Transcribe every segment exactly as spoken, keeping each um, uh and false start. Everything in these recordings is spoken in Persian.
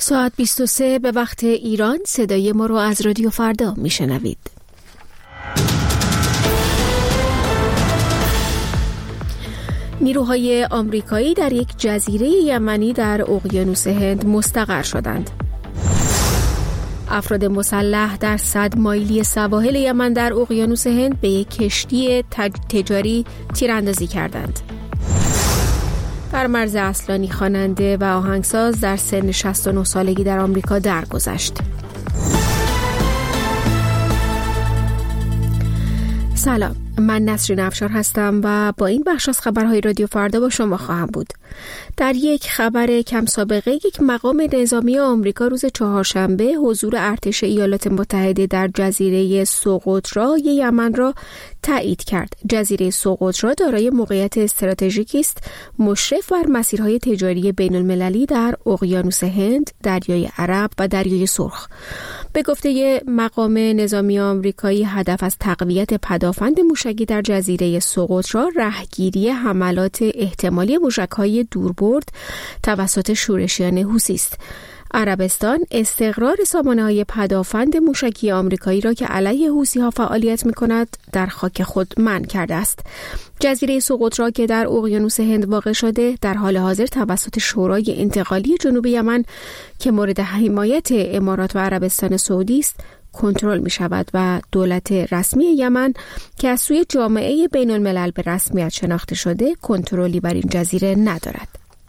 ساعت بیست و سه به وقت ایران. صدای ما رو از رادیو فردا میشنوید. نیروهای آمریکایی در یک جزیره یمنی در اقیانوس هند مستقر شدند. افراد مسلح در صد مایلی سواحل یمن در اقیانوس هند به یک کشتی تجاری تیراندازی کردند. فرمرز اصلانی خواننده و آهنگساز در سن شصت و نه سالگی در آمریکا درگذشت. سلام، من نسرین افشار هستم و با این بخش از خبرهای رادیو فردا با شما خواهم بود. در یک خبر کم سابقه، یک مقام نظامی آمریکا روز چهارشنبه حضور ارتش ایالات متحده در جزیره سقطرا یمن را تایید کرد. جزیره سقطرا دارای موقعیت استراتژیکی است، مشرف بر مسیرهای تجاری بین المللی در اقیانوس هند، دریای عرب و دریای سرخ. به گفته مقام نظامی آمریکایی، هدف از تقویت پدافند موشکی در جزیره سقطرا رهگیری حملات احتمالی موشک‌های دوربرد توسط شورشیان حوثی است. عربستان استقرار سامانه‌های پدافند موشکی آمریکایی را که علیه حوثی‌ها فعالیت می‌کند در خاک خود منع کرده است. جزیره سقطرا که در اقیانوس هند واقع شده، در حال حاضر توسط شورای انتقالی جنوب یمن که مورد حمایت امارات و عربستان سعودی است کنترل می شود و دولت رسمی یمن که از سوی جامعه بین الملل به رسمیت شناخته شده کنترلی بر این جزیره ندارد.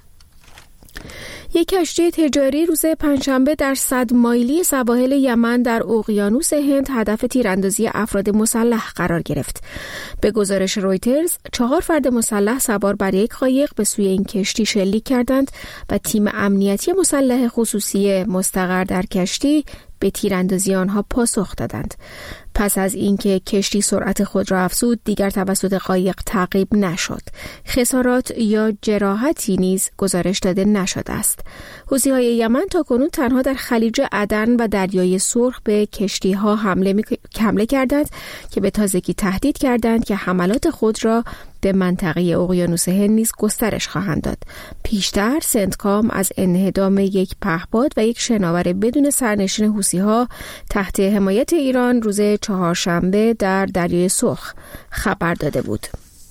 یک کشتی تجاری روز پنجشنبه در صد مایلی سواحل یمن در اقیانوس هند هدف تیراندازی افراد مسلح قرار گرفت. به گزارش رویترز، چهار فرد مسلح سوار بر یک قایق به سوی این کشتی شلیک کردند و تیم امنیتی مسلح خصوصی مستقر در کشتی به تیراندازی آنها پاسخ دادند. پس از اینکه کشتی سرعت خود را افزود، دیگر توسط قایق تعقیب نشد. خسارات یا جراحتی نیز گزارش داده نشده است. حوثی‌های یمن تاکنون تنها در خلیج عدن و دریای سرخ به کشتی‌ها حمله می... حمله کردند که به تازگی تهدید کردند که حملات خود را به منطقه اقیانوس هند نیز گسترش خواهند داد. پیشتر سنتکام از انهدام یک پهپاد و یک شناور بدون سرنشین حوثی‌ها تحت حمایت ایران روز چهارشنبه در دریای سرخ خبر داده بود.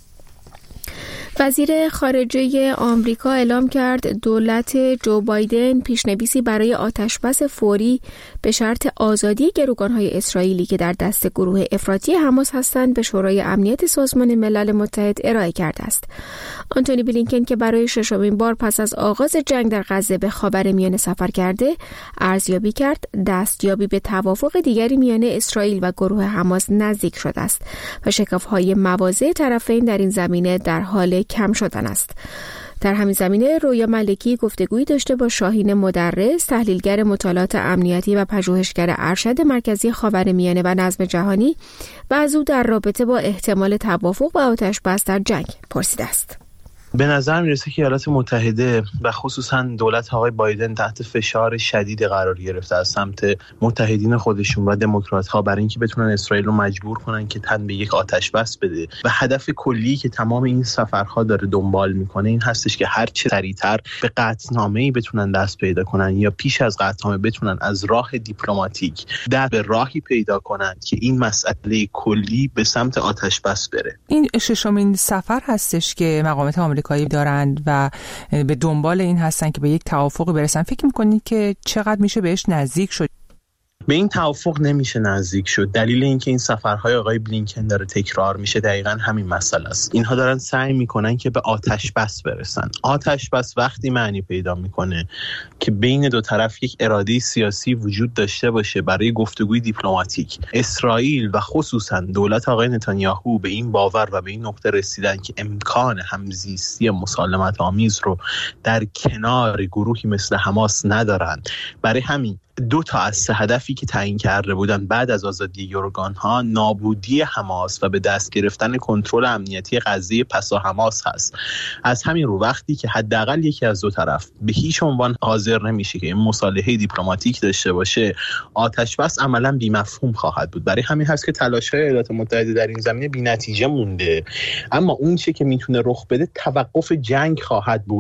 وزیر خارجه آمریکا اعلام کرد دولت جو بایدن پیشنویسی برای آتشبس فوری به شرط آزادی گروگان‌های اسرائیلی که در دست گروه افراطی حماس هستند به شورای امنیت سازمان ملل متحد ارائه کرده است. آنتونی بلینکن که برای ششمین بار پس از آغاز جنگ در غزه به خاورمیانه سفر کرده، ارزیابی کرد دستیابی به توافق دیگری میان اسرائیل و گروه حماس نزدیک شده است و شکاف‌های مواضع طرفین در این زمینه در حال کم شدن است. در همین زمینه رویا ملکی گفتگویی داشته با شاهین مدرس، تحلیلگر مطالعات امنیتی و پژوهشگر ارشد مرکزی خاورمیانه و نظم جهانی و از او در رابطه با احتمال توافق و آتش‌بس در جنگ پرسیده است. به نظر میرسه که ایالات متحده و خصوصا دولت آقای بایدن تحت فشار شدید قرار گرفته از سمت متحدین خودشون و دموکرات‌ها برای اینکه بتونن اسرائیل رو مجبور کنن که تن به یک آتش بس بده و هدف کلی که تمام این سفرها داره دنبال میکنه این هستش که هر چه سریعتر به قطعنامه‌ای بتونن دست پیدا کنن یا پیش از قطعنامه بتونن از راه دیپلماتیک در به راهی پیدا کنن که این مسئله کلی به سمت آتش بس بره. این ششمین سفر هستش که مقامات آمریکایی دارند و به دنبال این هستن که به یک توافقی برسن. فکر می‌کنید که چقدر میشه بهش نزدیک شد؟ به این توافق نمیشه نزدیک شد. دلیل اینکه این سفرهای آقای بلینکن داره تکرار میشه دقیقاً همین مسئله است. اینها دارن سعی میکنن که به آتش بس برسن. آتش بس وقتی معنی پیدا میکنه که بین دو طرف یک اراده سیاسی وجود داشته باشه برای گفتگوی دیپلماتیک. اسرائیل و خصوصا دولت آقای نتانیاهو به این باور و به این نقطه رسیدن که امکان همزیستی مسالمت آمیز رو در کنار گروهی مثل حماس ندارن. برای همین دو تا از سه هدفی که تعیین کرده بودن بعد از آزادی گروگان‌ها نابودی حماس و به دست گرفتن کنترل امنیتی غزه پسا حماس هست. از همین رو وقتی که حداقل یکی از دو طرف به هیچ عنوان حاضر نمیشه که این مصالحه دیپلماتیک داشته باشه، آتش بس عملاً بی‌مفهوم خواهد بود. برای همین هست که تلاش‌های ایالات متحده در این زمینه بی‌نتیجه مونده. اما اون چه که میتونه رخ بده توقف جنگ خواهد بود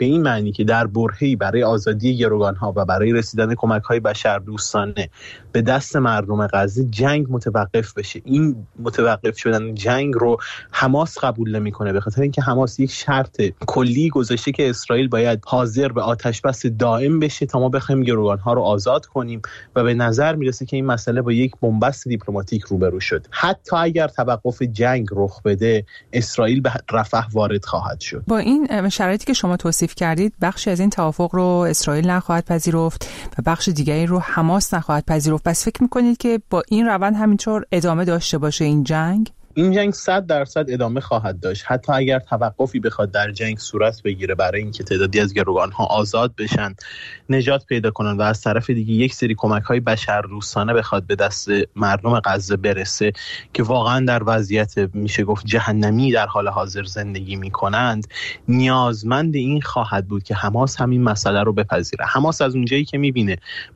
به این معنی که در برهه‌ای برای آزادی گروگان‌ها و برای رسیدن کمک‌های بشردوستانه به دست مردم غزه جنگ متوقف بشه. این متوقف شدن جنگ رو حماس قبول نمی‌کنه، به خاطر اینکه حماس یک شرط کلی گذاشته که اسرائیل باید حاضر به آتش بس دائم بشه تا ما بخوایم گروگان‌ها رو آزاد کنیم و به نظر میرسه که این مسئله با یک بنبست دیپلماتیک روبرو شد. حتی اگر توقف جنگ رخ بده، اسرائیل به رفح وارد خواهد شد. با این شرایطی که شما توصیف کردید، بخشی از این توافق رو اسرائیل نخواهد پذیرفت و بخش دیگری رو حماس نخواهد پذیرفت. پس فکر می‌کنید که با این روند همینطور ادامه داشته باشه این جنگ؟ این جنگ صد درصد ادامه خواهد داشت، حتی اگر توقفی بخواد در جنگ صورت بگیره برای اینکه تعدادی از گروگان‌ها آزاد بشن، نجات پیدا کنن و از طرف دیگه یک سری کمک‌های بشردوستانه بخواد به دست مردم غزه برسه که واقعا در وضعیت میشه گفت جهنمی در حال حاضر زندگی میکنند، نیازمند این خواهد بود که حماس همین مسئله رو بپذیره. حماس از اونجایی که میبینه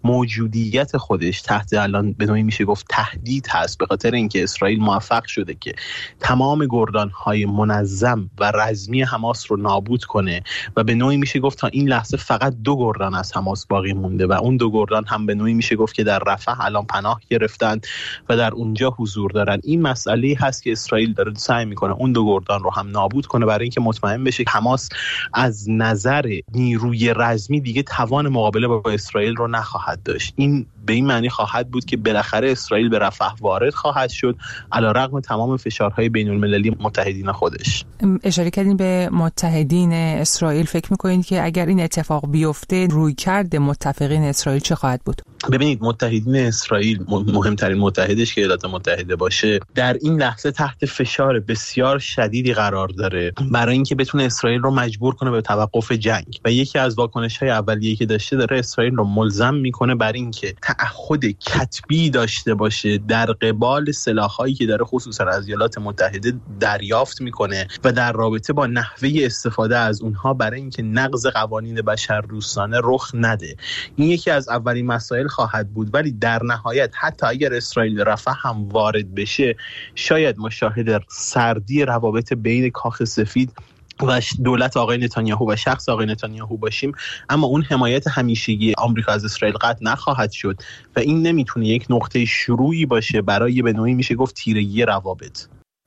موجودیت خودش تحت الان به نوعی میشه گفت تهدید هست، به خاطر اینکه اسرائیل موفق شده که تمام گردان‌های منظم و رزمی حماس رو نابود کنه و به نوعی میشه گفت تا این لحظه فقط دو گردان از حماس باقی مونده و اون دو گردان هم به نوعی میشه گفت که در رفح الان پناه گرفتن و در اونجا حضور دارن. این مسئله هست که اسرائیل داره سعی میکنه اون دو گردان رو هم نابود کنه برای اینکه مطمئن بشه که حماس از نظر نیروی رزمی دیگه توان مقابله با اسرائیل رو نخواهد داشت. این به این معنی خواهد بود که بالاخره اسرائیل به رفح وارد خواهد شد علیرغم تمام فشارهای بین المللی متحدین خودش. اشاره کردین به متحدین اسرائیل، فکر میکنید که اگر این اتفاق بیفته رویکرد متفقین اسرائیل چه خواهد بود؟ ببینید، متحدین اسرائیل، مهمترین متحدش که ایالات متحده باشه، در این لحظه تحت فشار بسیار شدیدی قرار داره برای اینکه بتونه اسرائیل رو مجبور کنه به توقف جنگ و یکی از واکنش‌های اولیه‌ای که داشته داره اسرائیل رو ملزم میکنه بر اینکه تعهد کتبی داشته باشه در قبال سلاح‌هایی که داره خصوصا از ایالات متحده دریافت میکنه و در رابطه با نحوه استفاده از اونها برای اینکه نقض قوانین بشردوستانه رخ نده. این یکی از اولین مسائل خواهد بود، ولی در نهایت حتی اگر اسرائیل رفح هم وارد بشه، شاید ما شاهد سردی روابط بین کاخ سفید و دولت آقای نتانیاهو و شخص آقای نتانیاهو باشیم، اما اون حمایت همیشگی آمریکا از اسرائیل قطع نخواهد شد و این نمیتونه یک نقطه شروعی باشه برای به نوعی میشه گفت تیرگی روابط.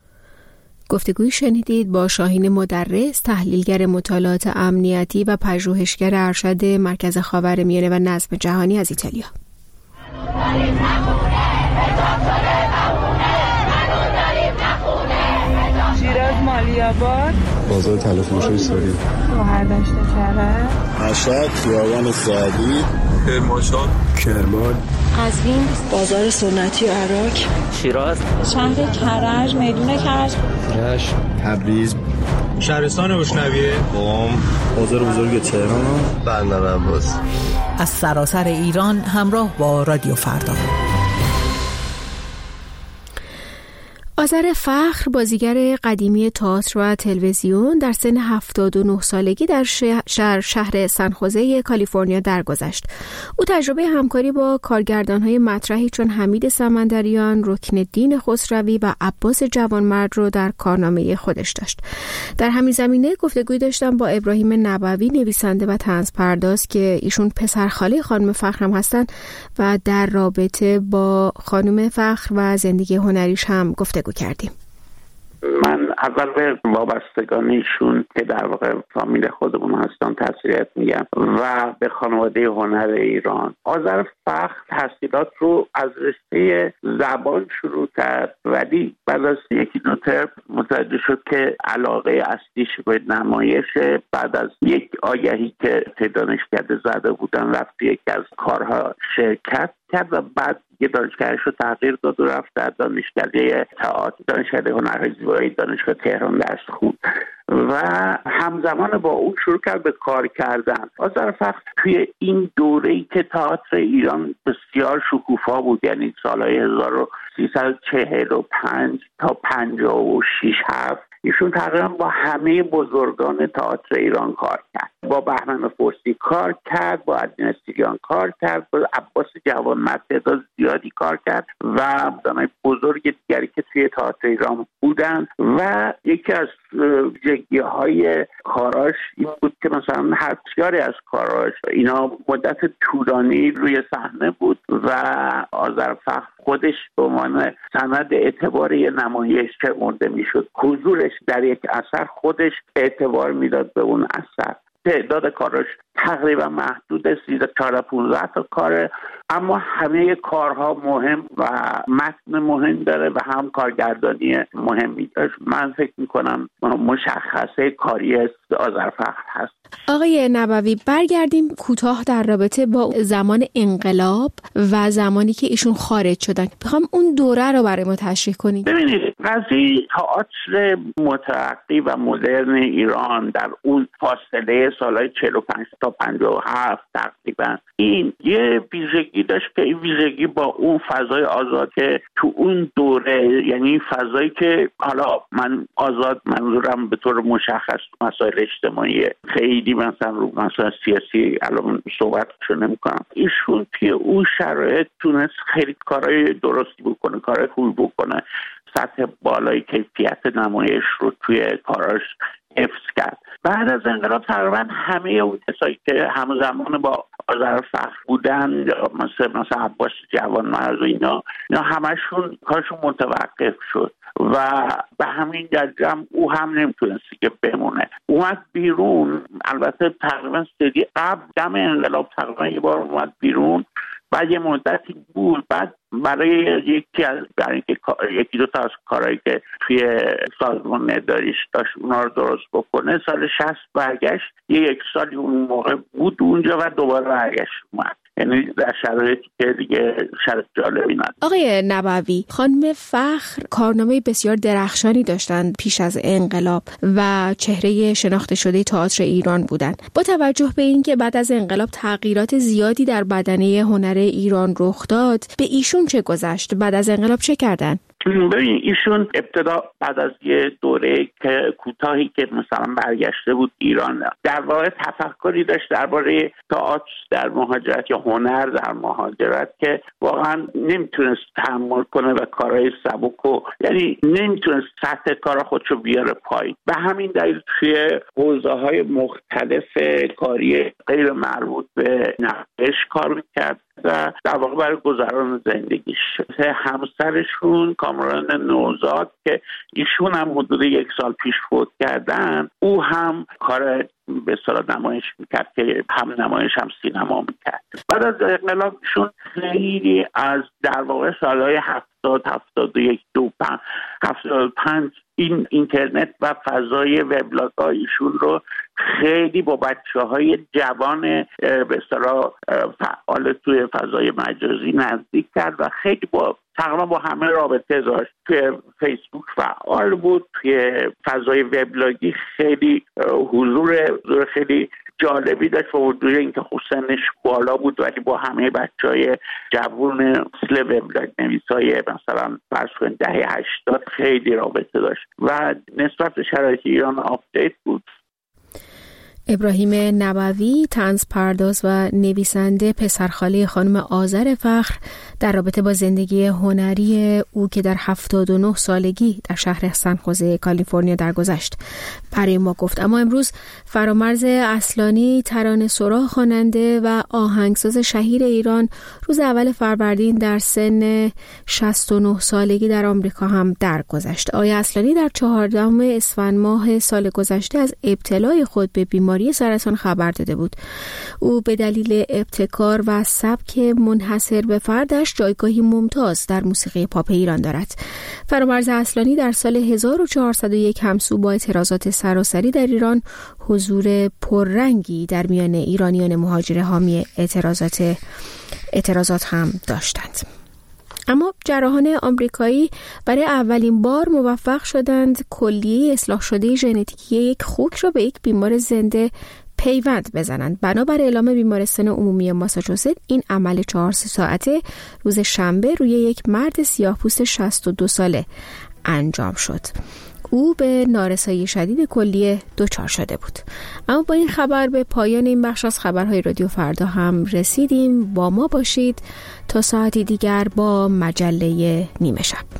گفتگوی شنیدید با شاهین مدرس، تحلیلگر مطالعات امنیتی و پژوهشگر ارشد مرکز خاورمیانه و نظم جهانی از ایتالیا. شیراز مالی‌آباد، بازار تلفروشی سوری، شهردشت کرج، مشهد، خیابان سعدی، کرمانشاه، کرمان، قزوین، بازار سنتی و عراق، شیراز، شهر کرج، میدون کرج، رشت، تبریز، شهرستان بشنویه، قم، بازار بزرگ تهران، بندر عباس. از سراسر ایران همراه با رادیو فردا. آذر فخر، بازیگر قدیمی تئاتر و تلویزیون، در سن هفتاد و نه سالگی در شهر شهر سنخوزه کالیفرنیا درگذشت. او تجربه همکاری با کارگردان‌های مطرحی چون حمید سمندریان، رکن‌الدین خسروی و عباس جوانمرد رو در کارنامه خودش داشت. در همین زمینه گفتگوی داشتم با ابراهیم نبوی، نویسنده و طنزپرداز که ایشون پسرخاله خانم فخر هم هستن و در رابطه با خانم فخر و زندگی هنریش هم گفتگو کردیم. من اول به وابستگان ایشون که در واقع فامیل خودمون هستن تسلیت میگم و به خانواده هنر ایران. آذر فخر تحصیلات رو از رشته زبان شروع کرد، ولی بعد از یکی دو ترم متوجه شد که علاقه اصلیش به نمایشه. بعد از یک آگهی که دانشکده زده بودن رفت یکی از کارها شرکت کرد و بعد یه دانشگاهش رو تغییر داد و رفت در دانشکده تئاتر، دانشکده هنرهای زیبایی دانشگاه تهران درس خوند و همزمان با اون شروع کرد به کار کردن. آذر فخر توی این دوره‌ای که تئاتر ایران بسیار شکوفا بود، یعنی سالهای هزار و سیصد و چهل و پنج تا پنجاه و شش هفت، ایشون تقریبا با همه بزرگان تئاتر ایران کار کرد. با بهمن فارسی کار کرد، با عدنان سیریان کار کرد، با عباس جوانمرد تعداد زیادی کار کرد و آدمای بزرگ دیگری که توی تئاتر ایران بودن. و یکی از ویژگی‌های کاراش این بود که مثلا هر بسیاری از کاراش اینا مدت طولانی روی صحنه بود و آذرفخر خودش به عنوان سند اعتبار یه نمایش که مونده میشد، حضورش در یک اثر خودش اعتبار میداد به اون اثر. تعداد کاراش تقریبا محدود، سیزده چهارده پونزده تا کاره، اما همه کارها مهم و متن مهم داره و هم کارگردانی مهمی داشت. من فکر میکنم مشخصه کاری آذرفخر هست. آقای نبوی، برگردیم کوتاه در رابطه با زمان انقلاب و زمانی که ایشون خارج شدن. بخوام اون دوره رو برای ما تشریح کنید. ببینید، قضیه تئاتر مترقی و مدرن ایران در اون فاصله سالهای چهل و پنج تا پنجاه و هفت تقریبا این یه ویژگی داشت که این ویژگی با اون فضای آزاد که تو اون دوره، یعنی فضایی که حالا من آزاد منظورم به طور مشخص مسائل اجتماعی، خیلی مثلا رو مسائل سیاسی الان صحبتشو نمی‌کنم، ایشون توی اون شرایط تونست خیلی کارهای درستی بکنه، کارهای خوبی بکنه، سطح بالای کیفیت نمایش رو توی کاراش حفظ کرد. بعد از انقلاب تقریبا همه اون کسایی که همزمان با آذرفخر بودن، مثل مثلا عباس جوانمرد و اینا اینا همشون کارشون متوقف شد و به همین دلیل او هم نمیتونست که بمونه. اومد بیرون، البته تقریبا سری قبل دم انقلاب تقریبا یه بار اومد بیرون، بعد یه مدتی بود، بعد برای یکی از برای یکی دو تا از کارهایی که توی سازمان نداریش داشت اونا رو درست بکنه، سال شصت برگشت، یه یک سالی اون موقع بود اونجا و دوباره برگشت اومد. یعنی در شرایطی که دیگه شرط جالبی نداشت. آقای نبوی، خانم فخر کارنامه بسیار درخشانی داشتند پیش از انقلاب و چهره شناخته شده تئاتر ایران بودند. با توجه به اینکه بعد از انقلاب تغییرات زیادی در بدنه هنر ایران رخ داد، به ایشون چه گذشت؟ بعد از انقلاب چه کردن؟ ببین، ایشون ابتدا بعد از یه دوره که کوتاهی که مثلا برگشته بود ایران، در واقع تفکری داشت درباره تئاتر در مهاجرت یا هنر در مهاجرت که واقعا نمیتونست تحمل کنه و کارهای سبک و یعنی نمیتونست سطح کار خودشو بیاره پایین. به همین دلیل توی حوزه‌های مختلف کاری غیر مربوط به نمایش کار میکرد و در واقع برای گذران زندگیش. همسرشون کامران نوزاد که ایشون هم حدود یک سال پیش فوت کردن، او هم کار به اصطلاح نمایش میکرد که هم نمایش هم سینما میکرد. بعد از انقلابشون خیلی از در واقع سالهای هفتاد، هفتاد و یک، دو پنج، هفتاد و پنج این اینترنت و فضای وبلاگ‌هایشون رو خیلی با بچه‌های جوان به اصطلاح فعال توی فضای مجازی نزدیک کرد و خیلی با تقریبا با همه رابطه داشت. توی فیسبوک فعال بود، توی فضای وبلاگی خیلی حضور حضور خیلی جالبی داشت و وجود اینکه خود سنش بالا بود ولی با همه بچهای جوون مثل وبلاگ نویسای مثلا فرض کن دهه هشتاد خیلی رابطه داشت و نسبت به شرایط ایران آپدیت بود. ابراهیم نبوی، طنز پرداز و نویسنده، پسرخاله خانم آذرفخر، در رابطه با زندگی هنری او که در هفتاد و نه سالگی در شهر سن خوزه کالیفرنیا درگذشت برای ما گفت. اما امروز فرامرز اصلانی، ترانه سرا خواننده و آهنگساز شهیر ایران، روز اول فروردین در سن شصت و نه سالگی در آمریکا هم درگذشت. آقای اصلانی در چهاردهم اسفند ماه سال گذشته از ابتلای خود به بیماری سرطان خبر داده بود. او به دلیل ابتکار و سبک منحصر به فردش جایگاهی ممتاز در موسیقی پاپ ایران دارد. فرامرز اصلانی در سال هزار و چهارصد و یک همسو با اعتراضات سراسری در ایران حضور پررنگی در میان ایرانیان مهاجر حامی اعتراضات اعتراضات هم داشتند. اما جراحان آمریکایی برای اولین بار موفق شدند کلیه اصلاح شده ژنتیکی یک خوک را به یک بیمار زنده پیوند بزنند. بنابر اعلام بیمارستان عمومی ماساچوست، این عمل چهار ساعته روز شنبه روی یک مرد سیاه‌پوست شصت و دو ساله انجام شد. او به نارسایی شدید کلیه دچار شده بود. اما با این خبر به پایان این بخش از خبرهای رادیو فردا هم رسیدیم. با ما باشید تا ساعتی دیگر با مجله نیمه شب.